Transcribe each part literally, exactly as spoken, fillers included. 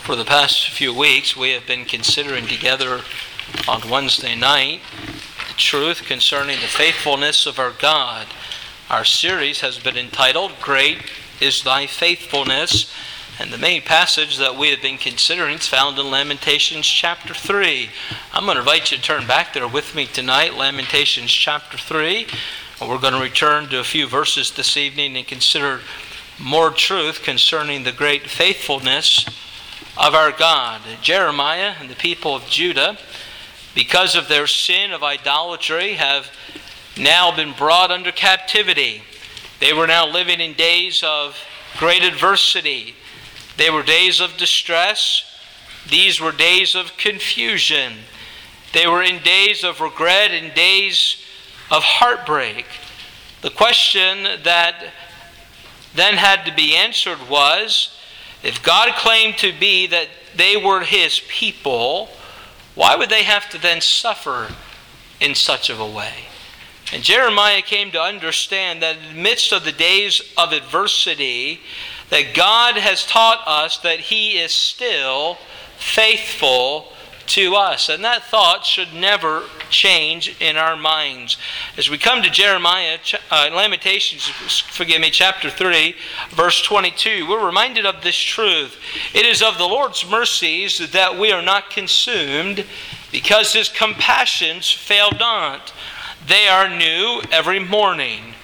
For the past few weeks, we have been considering together on Wednesday night the truth concerning the faithfulness of our God. Our series has been entitled, Great is Thy Faithfulness, and the main passage that we have been considering is found in Lamentations chapter three. I'm going to invite you to turn back there with me tonight, Lamentations chapter three. And we're going to return to a few verses this evening and consider more truth concerning the great faithfulness of our God. Jeremiah and the people of Judah, because of their sin of idolatry, have now been brought under captivity. They were now living in days of great adversity. They were days of distress. These were days of confusion. They were in days of regret and days of heartbreak. The question that then had to be answered was, if God claimed to be that they were His people, why would they have to then suffer in such of a way? And Jeremiah came to understand that in the midst of the days of adversity, that God has taught us that He is still faithful to us. And that thought should never change in our minds. As we come to Jeremiah, uh, Lamentations, forgive me, chapter three, verse twenty-two, we're reminded of this truth. It is of the Lord's mercies that we are not consumed, because His compassions fail not. They are new every morning.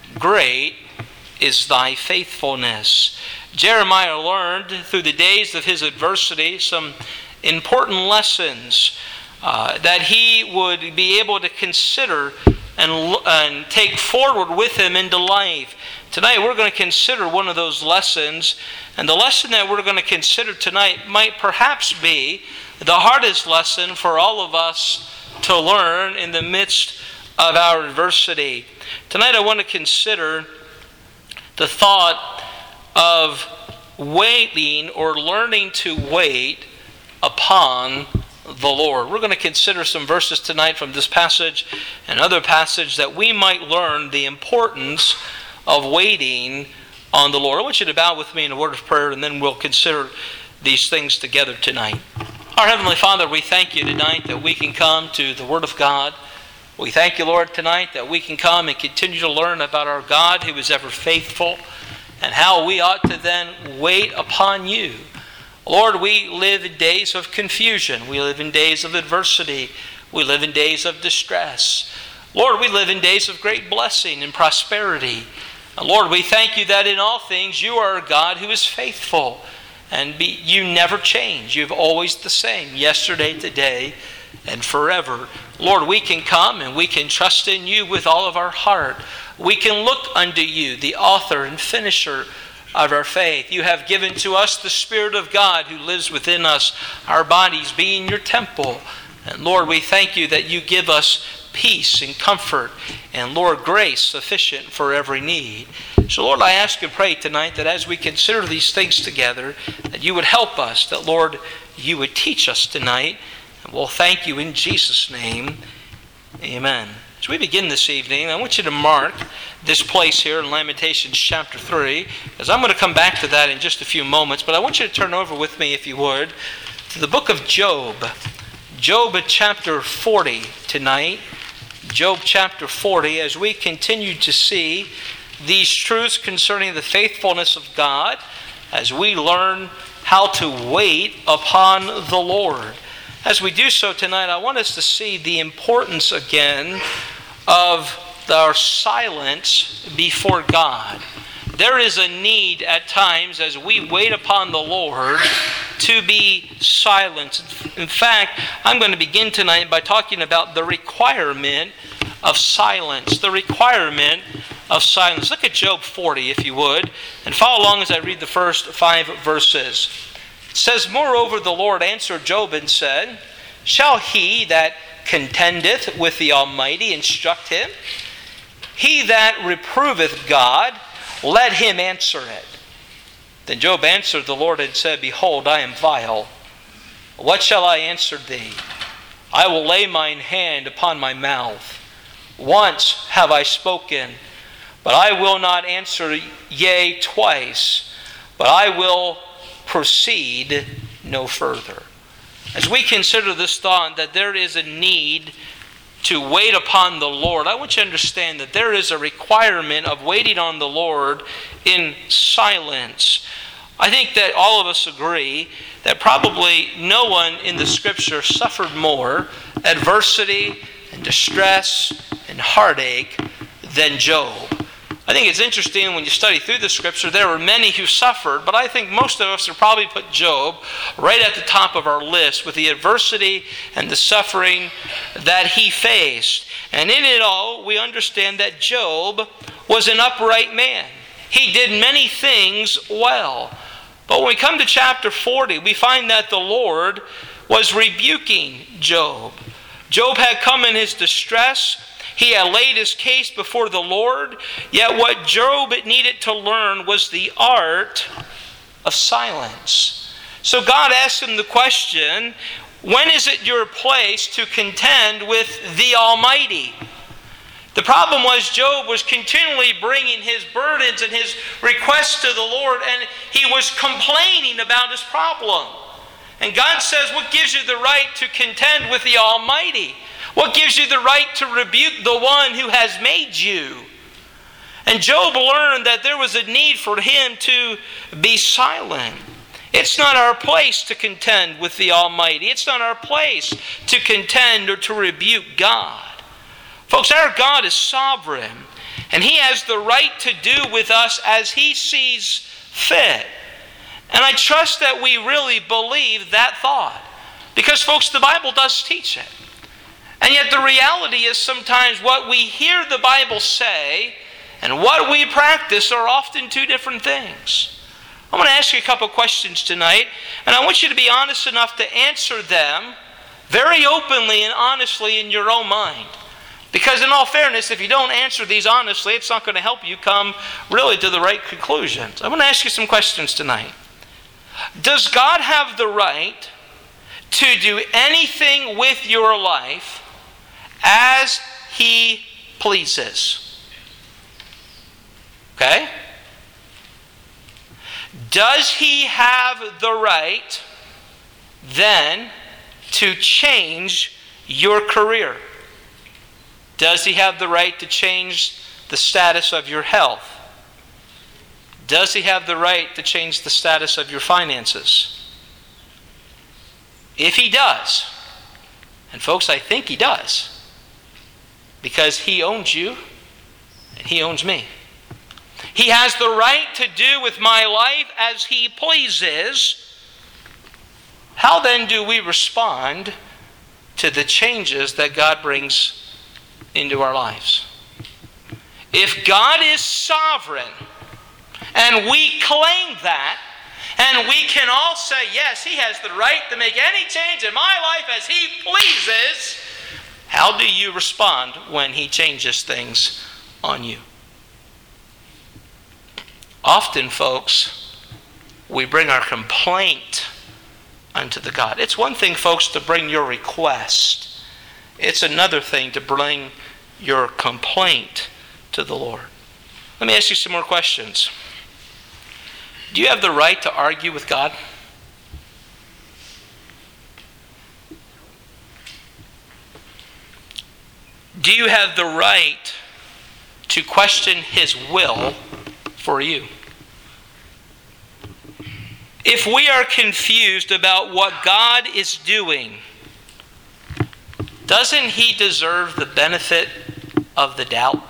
Great is Thy faithfulness. Jeremiah learned through the days of his adversity some important lessons uh, that he would be able to consider and, and take forward with him into life. Tonight we're going to consider one of those lessons, and the lesson that we're going to consider tonight might perhaps be the hardest lesson for all of us to learn in the midst of our adversity. Tonight I want to consider the thought of waiting or learning to wait upon the Lord. We're going to consider some verses tonight from this passage and other passage that we might learn the importance of waiting on the Lord. I want you to bow with me in a word of prayer, and then we'll consider these things together tonight. Our Heavenly Father, we thank You tonight that we can come to the Word of God. We thank You, Lord, tonight that we can come and continue to learn about our God who is ever faithful, and how we ought to then wait upon You. Lord, we live in days of confusion. We live in days of adversity. We live in days of distress. Lord, we live in days of great blessing and prosperity. And Lord, we thank You that in all things You are a God who is faithful. And be, You never change. You're always the same, yesterday, today, and forever. Lord, we can come and we can trust in You with all of our heart. We can look unto You, the author and finisher of our faith. You have given to us the Spirit of God who lives within us, our bodies being Your temple. And Lord, we thank You that You give us peace and comfort, and Lord, grace sufficient for every need. So Lord, I ask and pray tonight that as we consider these things together, that You would help us, that Lord, You would teach us tonight. And we'll thank You in Jesus' name. Amen. As we begin this evening, I want you to mark this place here in Lamentations chapter three, as I'm going to come back to that in just a few moments, but I want you to turn over with me, if you would, to the book of Job. Job chapter forty tonight. Job chapter forty, as we continue to see these truths concerning the faithfulness of God, as we learn how to wait upon the Lord. As we do so tonight, I want us to see the importance again of our silence before God. There is a need at times as we wait upon the Lord to be silent. In fact, I'm going to begin tonight by talking about the requirement of silence. The requirement of silence. Look at Job forty, if you would, and follow along as I read the first five verses. It says, Moreover, the Lord answered Job and said, Shall he that contendeth with the Almighty instruct him? He that reproveth God, let him answer it. Then Job answered the Lord and said, Behold, I am vile. What shall I answer thee? I will lay mine hand upon my mouth. Once have I spoken, but I will not answer yea twice, but I will proceed no further. As we consider this thought that there is a need to wait upon the Lord, I want you to understand that there is a requirement of waiting on the Lord in silence. I think that all of us agree that probably no one in the Scripture suffered more adversity and distress and heartache than Job. I think it's interesting when you study through the Scripture, there were many who suffered, but I think most of us would probably put Job right at the top of our list with the adversity and the suffering that he faced. And in it all, we understand that Job was an upright man. He did many things well. But when we come to chapter forty, we find that the Lord was rebuking Job. Job had come in his distress. He had laid his case before the Lord, yet what Job needed to learn was the art of silence. So God asked him the question, when is it your place to contend with the Almighty? The problem was Job was continually bringing his burdens and his requests to the Lord, and he was complaining about his problem. And God says, what gives you the right to contend with the Almighty? What gives you the right to rebuke the one who has made you? And Job learned that there was a need for him to be silent. It's not our place to contend with the Almighty. It's not our place to contend or to rebuke God. Folks, our God is sovereign, and He has the right to do with us as He sees fit. And I trust that we really believe that thought. Because, folks, the Bible does teach it. And yet the reality is sometimes what we hear the Bible say and what we practice are often two different things. I want to ask you a couple questions tonight, and I want you to be honest enough to answer them very openly and honestly in your own mind. Because in all fairness, if you don't answer these honestly, it's not going to help you come really to the right conclusions. I want to ask you some questions tonight. Does God have the right to do anything with your life as He pleases? Okay? Does He have the right then to change your career? Does He have the right to change the status of your health? Does He have the right to change the status of your finances? If He does, and folks, I think He does, because He owns you and He owns me. He has the right to do with my life as He pleases. How then do we respond to the changes that God brings into our lives? If God is sovereign, and we claim that, and we can all say, yes, He has the right to make any change in my life as He pleases, how do you respond when He changes things on you? Often, folks, we bring our complaint unto the God. It's one thing, folks, to bring your request. It's another thing to bring your complaint to the Lord. Let me ask you some more questions. Do you have the right to argue with God? Do you have the right to question His will for you? If we are confused about what God is doing, doesn't He deserve the benefit of the doubt?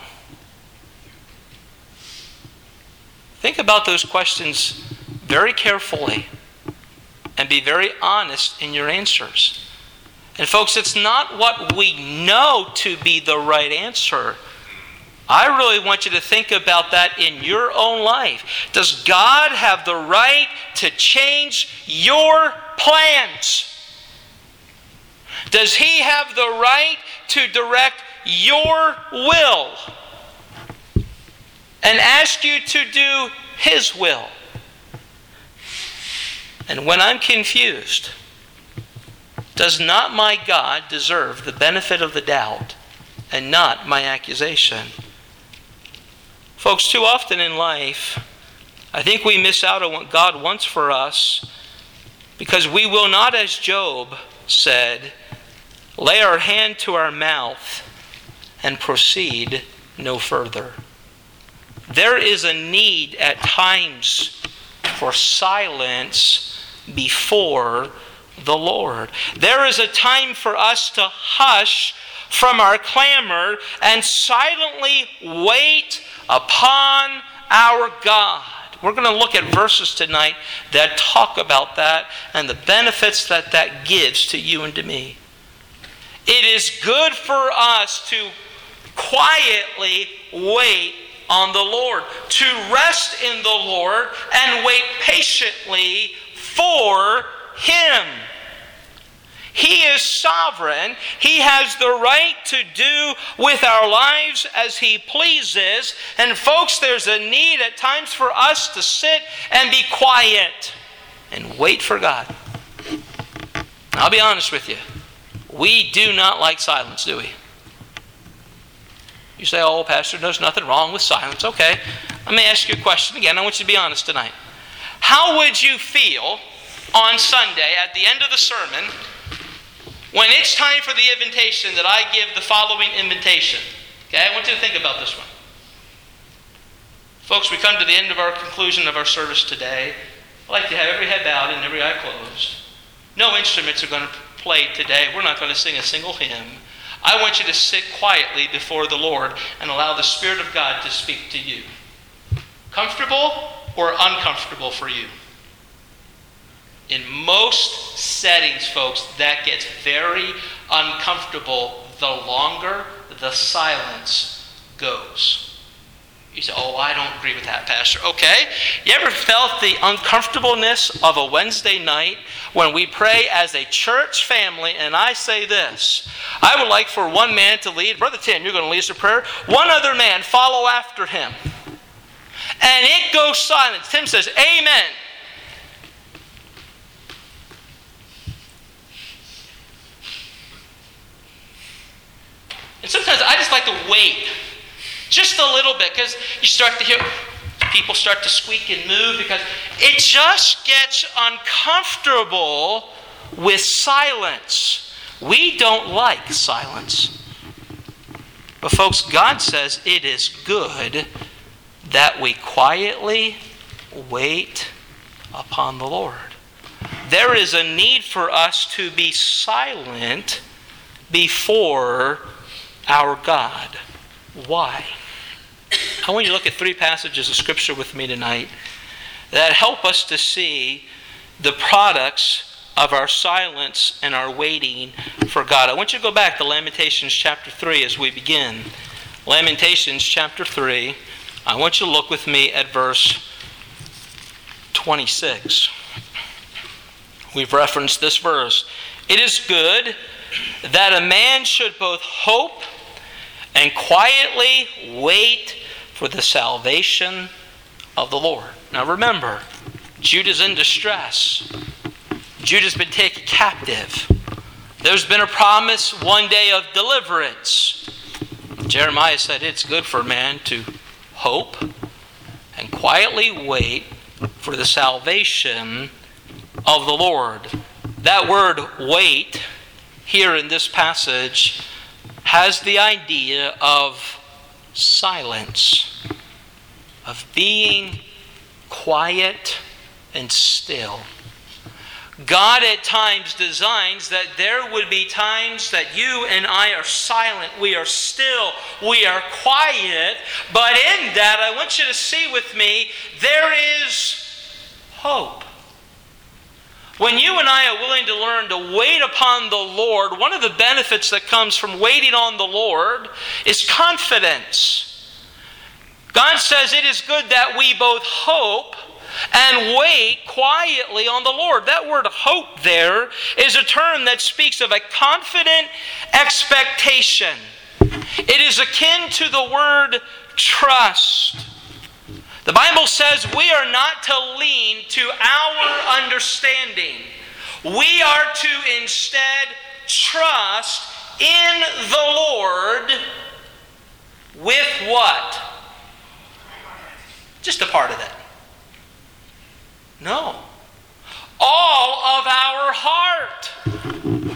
Think about those questions very carefully and be very honest in your answers. And folks, it's not what we know to be the right answer. I really want you to think about that in your own life. Does God have the right to change your plans? Does He have the right to direct your will and ask you to do His will? And when I'm confused, does not my God deserve the benefit of the doubt and not my accusation? Folks, too often in life, I think we miss out on what God wants for us Because we will not, as Job said, lay our hand to our mouth and proceed no further. There is a need at times for silence before the Lord. There is a time for us to hush from our clamor and silently wait upon our God. We're going to look at verses tonight that talk about that and the benefits that that gives to you and to me. It is good for us to quietly wait on the Lord, to rest in the Lord and wait patiently for Him. He is sovereign. He has the right to do with our lives as He pleases. And folks, there's a need at times for us to sit and be quiet and wait for God. I'll be honest with you. We do not like silence, do we? You say, oh, Pastor, there's nothing wrong with silence. Okay, let me ask you a question again. I want you to be honest tonight. How would you feel on Sunday at the end of the sermon when it's time for the invitation that I give the following invitation? Okay, I want you to think about this one. Folks, we come to the end of our conclusion of our service today. I'd like to have every head bowed and every eye closed. No instruments are going to play today. We're not going to sing a single hymn. I want you to sit quietly before the Lord and allow the Spirit of God to speak to you. Comfortable or uncomfortable for you? In most settings, folks, that gets very uncomfortable the longer the silence goes. You say, oh, I don't agree with that, Pastor. Okay. You ever felt the uncomfortableness of a Wednesday night when we pray as a church family, and I say this, I would like for one man to lead. Brother Tim, you're going to lead us a prayer. One other man follow after him. And it goes silent. Tim says, amen. And sometimes I just like to wait just a little bit, because you start to hear people start to squeak and move, because it just gets uncomfortable with silence. We don't like silence. But folks, God says it is good that we quietly wait upon the Lord. There is a need for us to be silent before our God. Why? I want you to look at three passages of Scripture with me tonight that help us to see the products of our silence and our waiting for God. I want you to go back to Lamentations chapter three as we begin. Lamentations chapter three. I want you to look with me at verse twenty-six. We've referenced this verse. It is good that a man should both hope and quietly wait for the salvation of the Lord. Now remember, Judah's in distress. Judah's been taken captive. There's been a promise one day of deliverance. Jeremiah said it's good for man to hope and quietly wait for the salvation of the Lord. That word wait here in this passage has the idea of silence, of being quiet and still. God at times designs that there would be times that you and I are silent, we are still, we are quiet, but in that I want you to see with me, there is hope. When you and I are willing to learn to wait upon the Lord, one of the benefits that comes from waiting on the Lord is confidence. God says it is good that we both hope and wait quietly on the Lord. That word hope there is a term that speaks of a confident expectation. It is akin to the word trust. The Bible says we are not to lean to our understanding. We are to instead trust in the Lord with what? Just a part of that. No. All of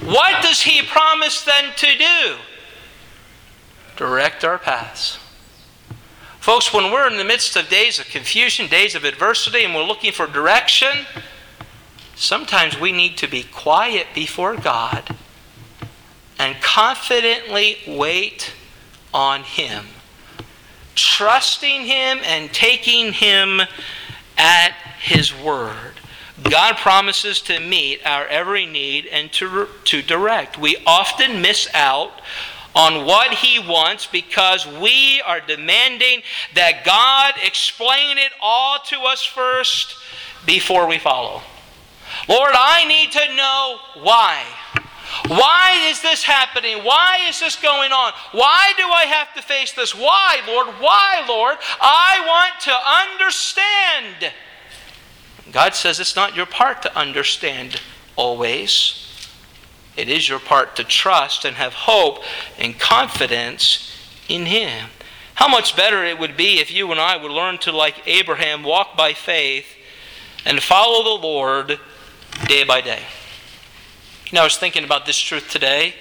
What does He promise then to do? Direct our paths. Folks, when we're in the midst of days of confusion, days of adversity, and we're looking for direction, sometimes we need to be quiet before God and confidently wait on Him, trusting Him and taking Him at His word. God promises to meet our every need and to, to direct. We often miss out on what He wants because we are demanding that God explain it all to us first before we follow. Lord, I need to know why. Why is this happening? Why is this going on? Why do I have to face this? Why, Lord? Why, Lord? I want to understand. God says it's not your part to understand always. It is your part to trust and have hope and confidence in Him. How much better it would be if you and I would learn to, like Abraham, walk by faith and follow the Lord day by day. You know, I was thinking about this truth today.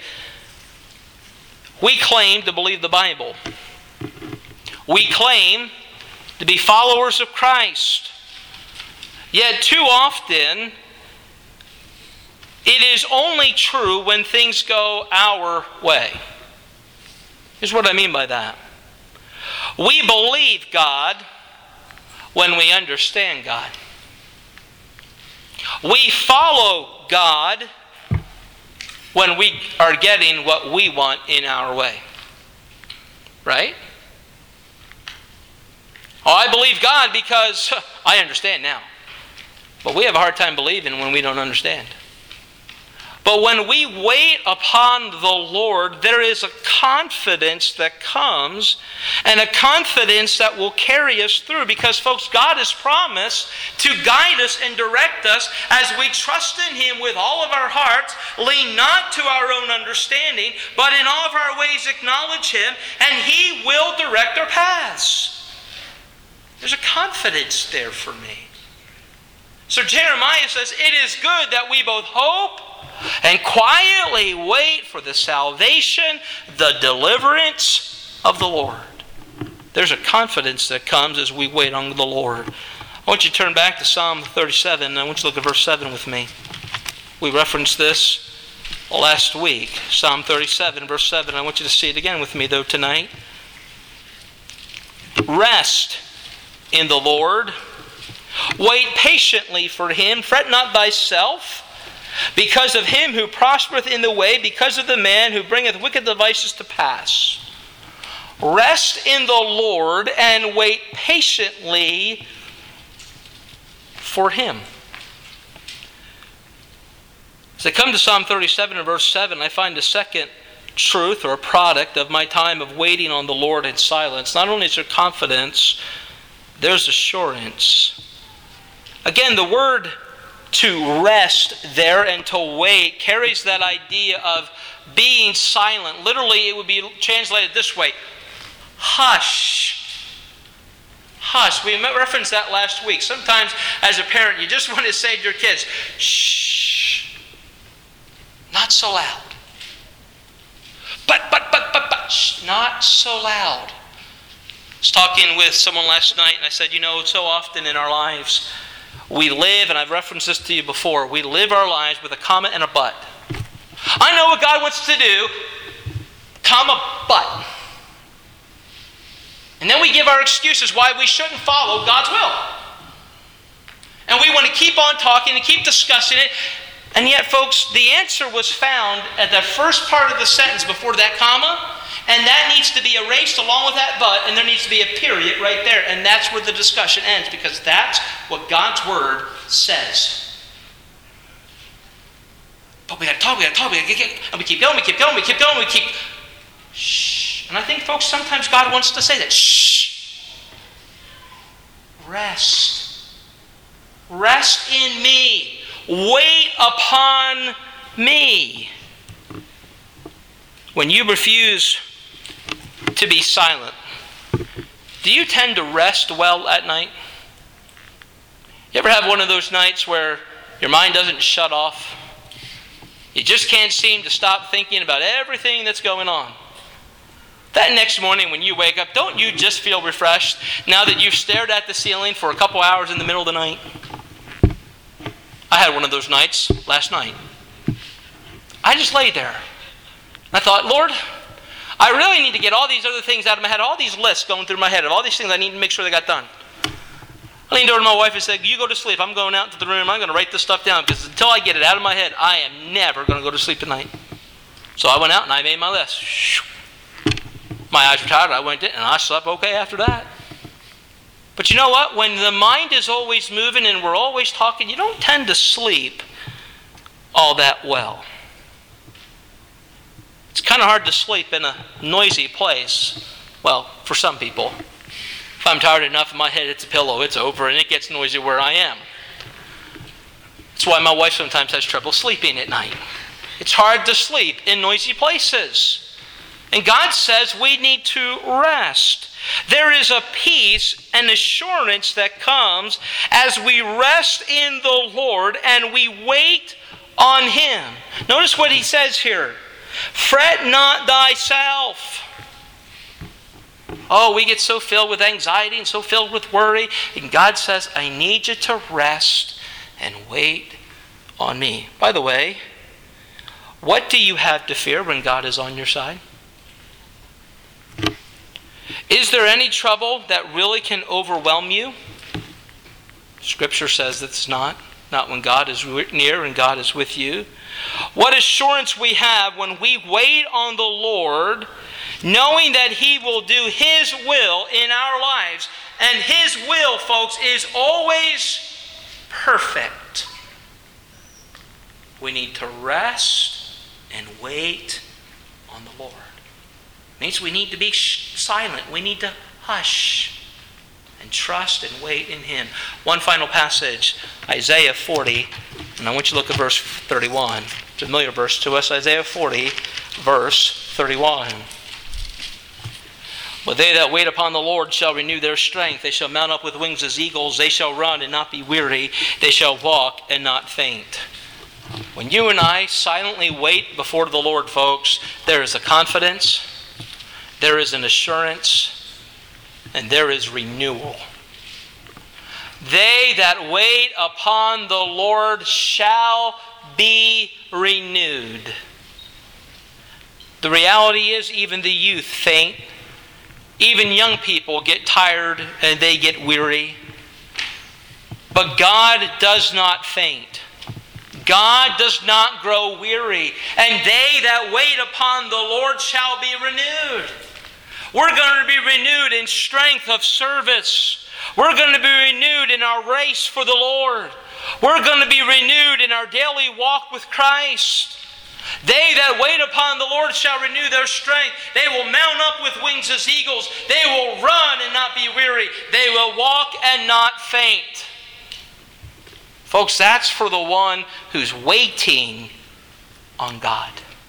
We claim to believe the Bible. We claim to be followers of Christ. Yet too often, it is only true when things go our way. Here's what I mean by that. We believe God when we understand God. We follow God when we are getting what we want in our way. Right? Oh, I believe God because I understand now. But we have a hard time believing when we don't understand. But when we wait upon the Lord, there is a confidence that comes, and a confidence that will carry us through. Because, folks, God has promised to guide us and direct us as we trust in Him with all of our hearts, lean not to our own understanding, but in all of our ways acknowledge Him, and He will direct our paths. There's a confidence there for me. So Jeremiah says, it is good that we both hope and quietly wait for the salvation, the deliverance of the Lord. There's a confidence that comes as we wait on the Lord. I want you to turn back to Psalm thirty-seven. I want you to look at verse seven with me. We referenced this last week. Psalm thirty-seven, verse seven. I want you to see it again with me, though, tonight. Rest in the Lord. Wait patiently for Him. Fret not thyself because of him who prospereth in the way, because of the man who bringeth wicked devices to pass. Rest in the Lord and wait patiently for Him. As I come to Psalm thirty-seven and verse seven, I find a second truth or a product of my time of waiting on the Lord in silence. Not only is there confidence, there's assurance. Again, the word to rest there and to wait carries that idea of being silent. Literally, it would be translated this way: hush. Hush. We referenced that last week. Sometimes, as a parent, you just want to say to your kids, shh, not so loud. But, but, but, but, but, shh, not so loud. I was talking with someone last night, and I said, you know, so often in our lives, we live, and I've referenced this to you before, we live our lives with a comma and a but. I know what God wants to do, comma, but. And then we give our excuses why we shouldn't follow God's will. And we want to keep on talking and keep discussing it. And yet, folks, the answer was found at the first part of the sentence before that comma, and that needs to be erased along with that but, and there needs to be a period right there. And that's where the discussion ends, because that's what God's Word says. But we got to talk, we got to talk, we got to get, and we keep going, we keep going, we keep going, we keep... Shh. And I think, folks, sometimes God wants to say that. Shh. Rest. Rest in me. Wait upon me. When you refuse to be silent, do you tend to rest well at night? You ever have one of those nights where your mind doesn't shut off? You just can't seem to stop thinking about everything that's going on. That next morning when you wake up, don't you just feel refreshed now that you've stared at the ceiling for a couple hours in the middle of the night? I had one of those nights last night. I just laid there. I thought, Lord, I really need to get all these other things out of my head, all these lists going through my head of all these things I need to make sure they got done. I leaned over to my wife and said, you go to sleep. I'm going out into the room. I'm going to write this stuff down because until I get it out of my head, I am never going to go to sleep tonight. So I went out and I made my list. My eyes were tired. I went in and I slept okay after that. But you know what? When the mind is always moving and we're always talking, you don't tend to sleep all that well. It's kind of hard to sleep in a noisy place. Well, for some people. If I'm tired enough and my head hits a pillow, it's over and it gets noisy where I am. That's why my wife sometimes has trouble sleeping at night. It's hard to sleep in noisy places. And God says we need to rest. There is a peace and assurance that comes as we rest in the Lord and we wait on Him. Notice what He says here. Fret not thyself. Oh, we get so filled with anxiety and so filled with worry. And God says, I need you to rest and wait on me. By the way, what do you have to fear when God is on your side? Is there any trouble that really can overwhelm you? Scripture says it's not. Not when God is near and God is with you. What assurance we have when we wait on the Lord, knowing that He will do His will in our lives. And His will, folks, is always perfect. We need to rest and wait on the Lord. It means we need to be silent. We need to hush and trust and wait in Him. One final passage, Isaiah forty, and I want you to look at verse thirty-one. Familiar verse to us, Isaiah forty, verse thirty-one. But they that wait upon the Lord shall renew their strength. They shall mount up with wings as eagles. They shall run and not be weary. They shall walk and not faint. When you and I silently wait before the Lord, folks, there is a confidence, there is an assurance, and there is renewal. They that wait upon the Lord shall be renewed. The reality is even the youth faint. Even young people get tired and they get weary. But God does not faint. God does not grow weary. And they that wait upon the Lord shall be renewed. We're going to be renewed in strength of service. We're going to be renewed in our race for the Lord. We're going to be renewed in our daily walk with Christ. They that wait upon the Lord shall renew their strength. They will mount up with wings as eagles. They will run and not be weary. They will walk and not faint. Folks, that's for the one who's waiting on God.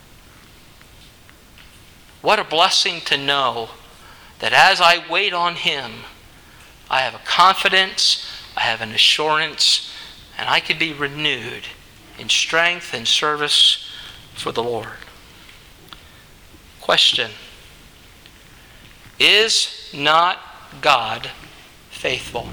What a blessing to know that as I wait on Him, I have a confidence, I have an assurance, and I can be renewed in strength and service for the Lord. Question: is not God faithful?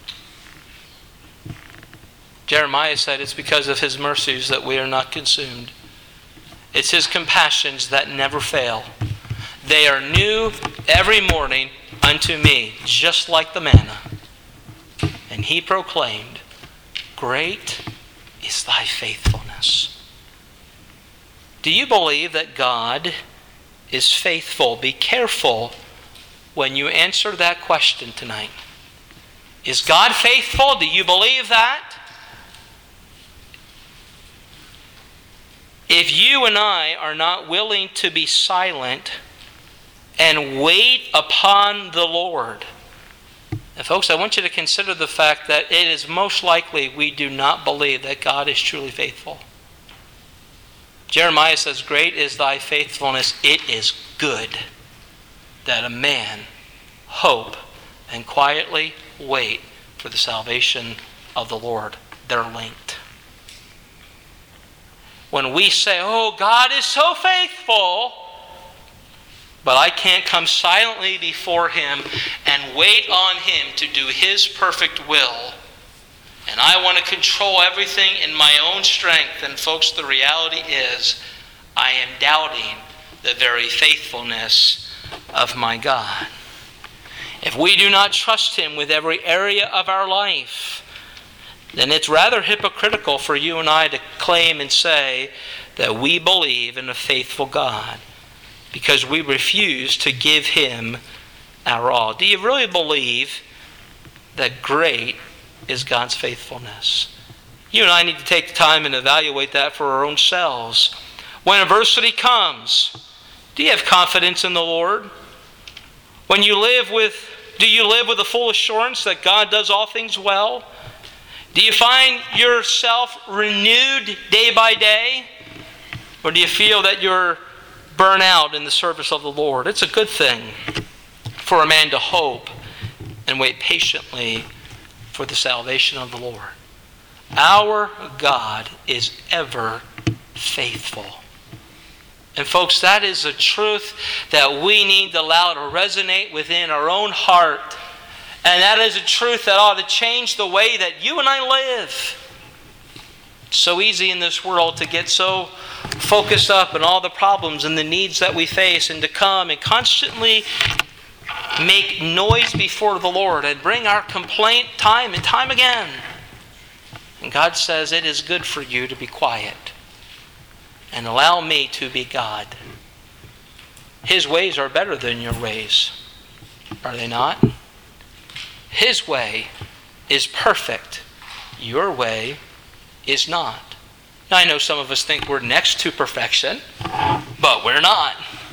Jeremiah said it's because of His mercies that we are not consumed. It's His compassions that never fail. They are new every morning unto me, just like the manna. And He proclaimed, great is thy faithfulness. Do you believe that God is faithful? Be careful when you answer that question tonight. Is God faithful? Do you believe that? If you and I are not willing to be silent and wait upon the Lord, and folks, I want you to consider the fact that it is most likely we do not believe that God is truly faithful. Jeremiah says, great is thy faithfulness. It is good that a man hope and quietly wait for the salvation of the Lord. They're linked. when we say, oh, God is so faithful, but I can't come silently before Him and wait on Him to do His perfect will, and I want to control everything in my own strength, and folks, the reality is I am doubting the very faithfulness of my God. If we do not trust Him with every area of our life, then it's rather hypocritical for you and I to claim and say that we believe in a faithful God, because we refuse to give Him our all. Do you really believe that great is God's faithfulness? You and I need to take the time and evaluate that for our own selves. When adversity comes, do you have confidence in the Lord? When you live with, do you live with a full assurance that God does all things well? Do you find yourself renewed day by day? Or do you feel that you're burnt out in the service of the Lord? It's a good thing for a man to hope and wait patiently for the salvation of the Lord. Our God is ever faithful. And folks, that is a truth that we need to allow to resonate within our own heart. And that is a truth that ought to change the way that you and I live. It's so easy in this world to get so focused up on all the problems and the needs that we face, and to come and constantly make noise before the Lord and bring our complaint time and time again. And God says it is good for you to be quiet and allow me to be God. His ways are better than your ways, are they not? His way is perfect. Your way is not. Now, I know some of us think we're next to perfection, but we're not.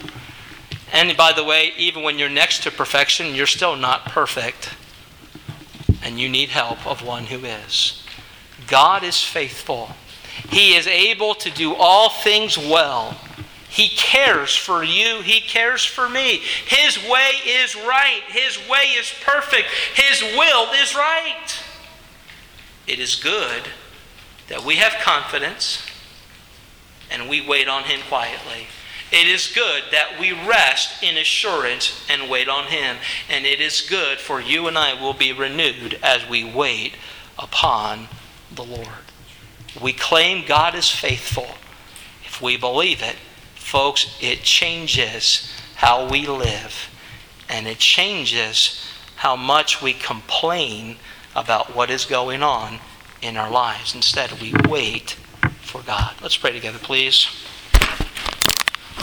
And by the way, even when you're next to perfection, you're still not perfect. And you need help of one who is. God is faithful. He is able to do all things well. He cares for you. He cares for me. His way is right. His way is perfect. His will is right. It is good that we have confidence and we wait on Him quietly. It is good that we rest in assurance and wait on Him. And it is good for you and I will be renewed as we wait upon the Lord. We claim God is faithful. If we believe it, folks, it changes how we live. And it changes how much we complain about what is going on in our lives. Instead, we wait for God. Let's pray together, please.